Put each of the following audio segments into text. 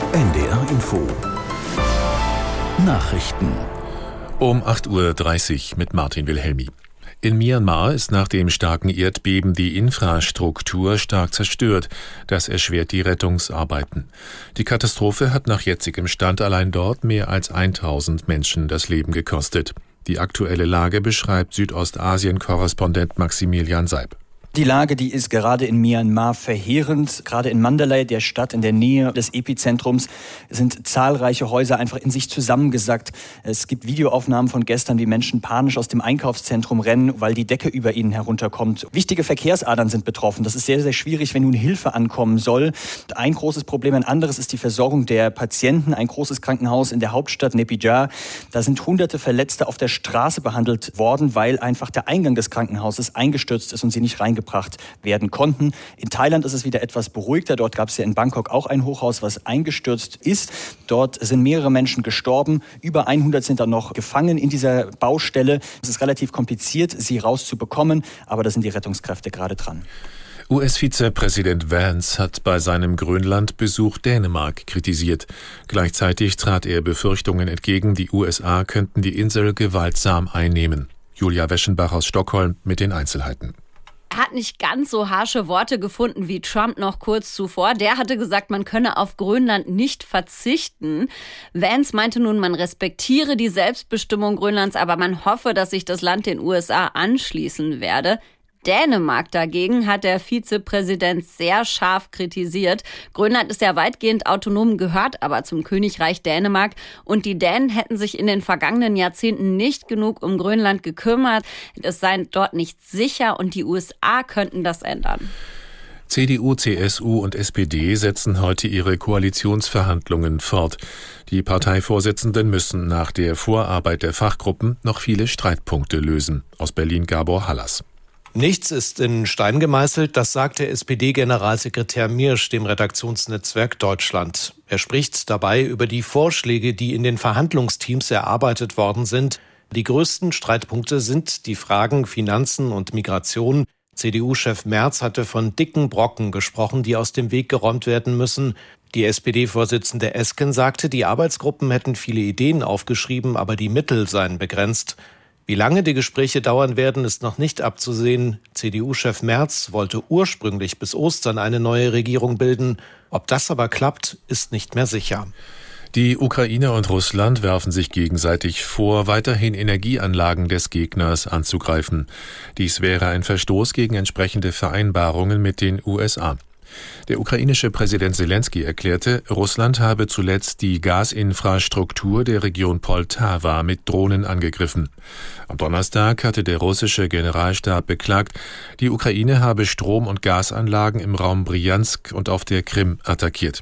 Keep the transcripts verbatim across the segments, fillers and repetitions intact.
N D R Info Nachrichten um acht Uhr dreißig mit Martin Wilhelmi. In Myanmar ist nach dem starken Erdbeben die Infrastruktur stark zerstört. Das erschwert die Rettungsarbeiten. Die Katastrophe hat nach jetzigem Stand allein dort mehr als tausend Menschen das Leben gekostet. Die aktuelle Lage beschreibt Südostasien-Korrespondent Maximilian Seib. Die Lage, die ist gerade in Myanmar verheerend. Gerade in Mandalay, der Stadt in der Nähe des Epizentrums, sind zahlreiche Häuser einfach in sich zusammengesackt. Es gibt Videoaufnahmen von gestern, wie Menschen panisch aus dem Einkaufszentrum rennen, weil die Decke über ihnen herunterkommt. Wichtige Verkehrsadern sind betroffen. Das ist sehr, sehr schwierig, wenn nun Hilfe ankommen soll. Ein großes Problem, ein anderes ist die Versorgung der Patienten. Ein großes Krankenhaus in der Hauptstadt Naypyidaw. Da sind hunderte Verletzte auf der Straße behandelt worden, weil einfach der Eingang des Krankenhauses eingestürzt ist und sie nicht reingebracht werden konnten. In Thailand ist es wieder etwas beruhigter. Dort gab es ja in Bangkok auch ein Hochhaus, was eingestürzt ist. Dort sind mehrere Menschen gestorben. Über hundert sind da noch gefangen in dieser Baustelle. Es ist relativ kompliziert, sie rauszubekommen, aber da sind die Rettungskräfte gerade dran. U S-Vizepräsident Vance hat bei seinem Grönlandbesuch Dänemark kritisiert. Gleichzeitig trat er Befürchtungen entgegen, die U S A könnten die Insel gewaltsam einnehmen. Julia Weschenbach aus Stockholm mit den Einzelheiten. Er hat nicht ganz so harsche Worte gefunden wie Trump noch kurz zuvor. Der hatte gesagt, man könne auf Grönland nicht verzichten. Vance meinte nun, man respektiere die Selbstbestimmung Grönlands, aber man hoffe, dass sich das Land den U S A anschließen werde. Dänemark dagegen hat der Vizepräsident sehr scharf kritisiert. Grönland ist ja weitgehend autonom, gehört aber zum Königreich Dänemark. Und die Dänen hätten sich in den vergangenen Jahrzehnten nicht genug um Grönland gekümmert. Es sei dort nicht sicher und die U S A könnten das ändern. C D U, C S U und S P D setzen heute ihre Koalitionsverhandlungen fort. Die Parteivorsitzenden müssen nach der Vorarbeit der Fachgruppen noch viele Streitpunkte lösen. Aus Berlin Gabor Hallas. Nichts ist in Stein gemeißelt, das sagte S P D-Generalsekretär Mirsch dem Redaktionsnetzwerk Deutschland. Er spricht dabei über die Vorschläge, die in den Verhandlungsteams erarbeitet worden sind. Die größten Streitpunkte sind die Fragen Finanzen und Migration. C D U-Chef Merz hatte von dicken Brocken gesprochen, die aus dem Weg geräumt werden müssen. Die S P D-Vorsitzende Esken sagte, die Arbeitsgruppen hätten viele Ideen aufgeschrieben, aber die Mittel seien begrenzt. Wie lange die Gespräche dauern werden, ist noch nicht abzusehen. C D U-Chef Merz wollte ursprünglich bis Ostern eine neue Regierung bilden. Ob das aber klappt, ist nicht mehr sicher. Die Ukraine und Russland werfen sich gegenseitig vor, weiterhin Energieanlagen des Gegners anzugreifen. Dies wäre ein Verstoß gegen entsprechende Vereinbarungen mit den U S A. Der ukrainische Präsident Selenskyj erklärte, Russland habe zuletzt die Gasinfrastruktur der Region Poltawa mit Drohnen angegriffen. Am Donnerstag hatte der russische Generalstab beklagt, die Ukraine habe Strom- und Gasanlagen im Raum Bryansk und auf der Krim attackiert.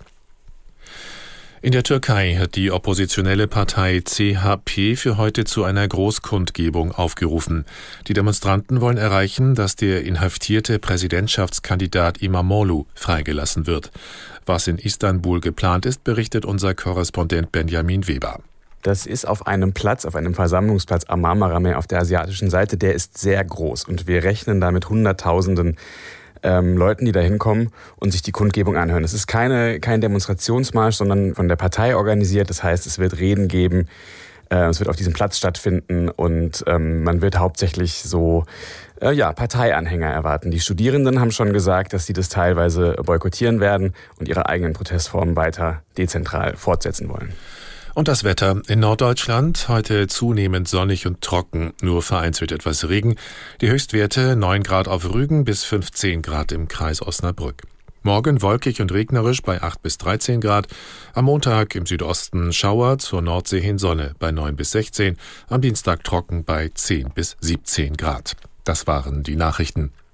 In der Türkei hat die oppositionelle Partei C H P für heute zu einer Großkundgebung aufgerufen. Die Demonstranten wollen erreichen, dass der inhaftierte Präsidentschaftskandidat İmamoğlu freigelassen wird. Was in Istanbul geplant ist, berichtet unser Korrespondent Benjamin Weber. Das ist auf einem Platz, auf einem Versammlungsplatz am Marmara-Meer auf der asiatischen Seite. Der ist sehr groß und wir rechnen da mit Hunderttausenden Ähm, Leuten, die da hinkommen und sich die Kundgebung anhören. Es ist keine, kein Demonstrationsmarsch, sondern von der Partei organisiert. Das heißt, es wird Reden geben, äh, es wird auf diesem Platz stattfinden und ähm, man wird hauptsächlich so äh, ja, Parteianhänger erwarten. Die Studierenden haben schon gesagt, dass sie das teilweise boykottieren werden und ihre eigenen Protestformen weiter dezentral fortsetzen wollen. Und das Wetter in Norddeutschland heute zunehmend sonnig und trocken, nur vereinzelt etwas Regen. Die Höchstwerte neun Grad auf Rügen bis fünfzehn Grad im Kreis Osnabrück. Morgen wolkig und regnerisch bei acht bis dreizehn Grad. Am Montag im Südosten Schauer, zur Nordsee hin Sonne bei neun bis sechzehn. Am Dienstag trocken bei zehn bis siebzehn Grad. Das waren die Nachrichten.